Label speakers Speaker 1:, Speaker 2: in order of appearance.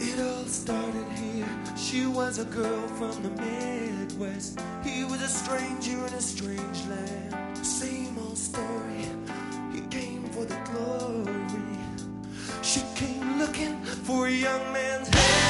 Speaker 1: It all started here. She was a girl from the Midwest. He was a stranger in a strange land. Same old story. He came for the glory. She came looking for a young man's hand.